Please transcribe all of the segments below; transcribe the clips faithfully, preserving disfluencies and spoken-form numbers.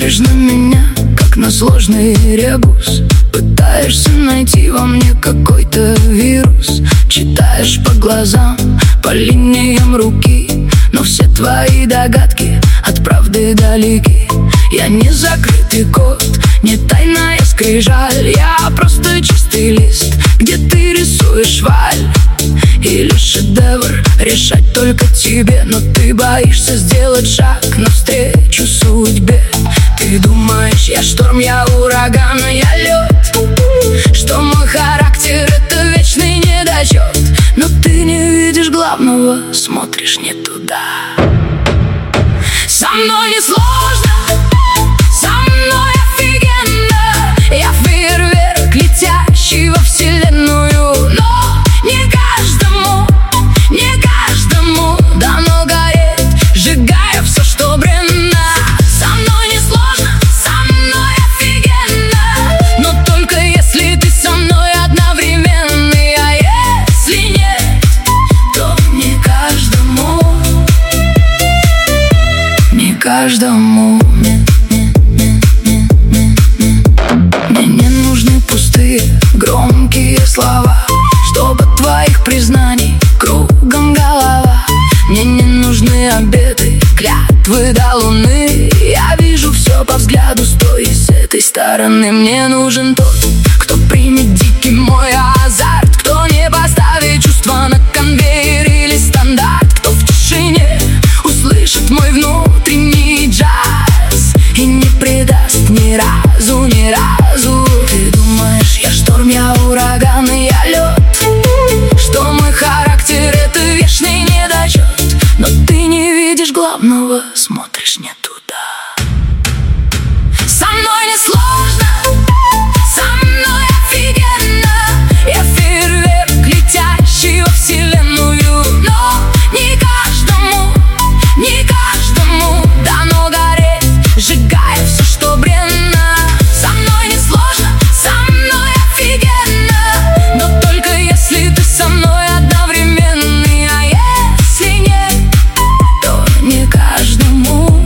Смотришь на меня, как на сложный ребус. Пытаешься найти во мне какой-то вирус. Читаешь по глазам, по линиям руки, но все твои догадки от правды далеки. Я не закрытый код, не тайная скрижаль. Я просто чистый лист, где ты рисуешь валь. Или шедевр, решать только тебе. Но ты боишься сделать шаг навстречу судьбе. Ты думаешь, я шторм, я ураган, я лед, что мой характер — это вечный недочет. Но ты не видишь главного, смотришь не туда. Со мной не сложно, со мной офигенно. Я фейерверк, летящий во вселенную. Но не каждому, не каждому дано гореть, сжигая все, что бренно. Со мной не сложно, со мной офигенно, но только если ты со мной одновременно. А если нет, то не каждому, не каждому. Мне не нужны пустые, громкие слова, чтобы твоих признаний кругом голова. Мне не нужны обеты, клятвы до луны. Я вижу все по взгляду с той и с этой стороны. Мне нужен тот, кто примет дикий мой азарт, кто не поставит чувства на конвейер или стандарт, кто в тишине услышит мой внутренний джаз и не предаст ни разу, ни разу. Ты думаешь, я шторм, я ураган, и я лед, что мой характер — это вечный недочет. Но ты не видишь главного, смотришь не туда. Со мной не сложно, со мной офигенно. Я фейерверк, летящий во вселенную. Но не каждому, не каждому дано гореть, сжигая все, что бренно. Со мной не сложно, со мной офигенно, но только если ты со мной одновременно. А если нет, то не каждому,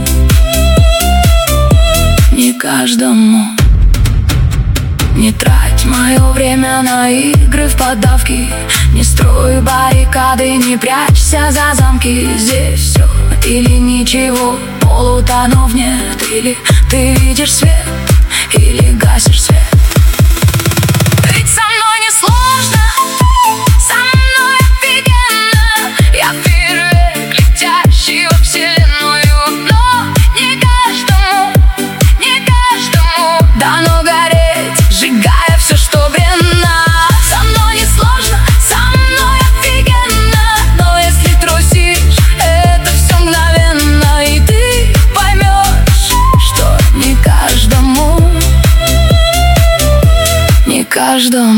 не каждому. Не трать мое время на игры в поддавки, не строй баррикады, не прячься за замки. Здесь все или ничего, полутонов нет. Или ты видишь свет, или гасишь свет. Ведь со мной не сложно, со мной офигенно. Я фейерверк, летящий во вселенную. Но не каждому, не каждому дано гореть, сжигая все, что бренно. Со мной не сложно, со мной офигенно, но если трусишь, это все мгновенно. И ты поймешь, что не каждому, не каждому.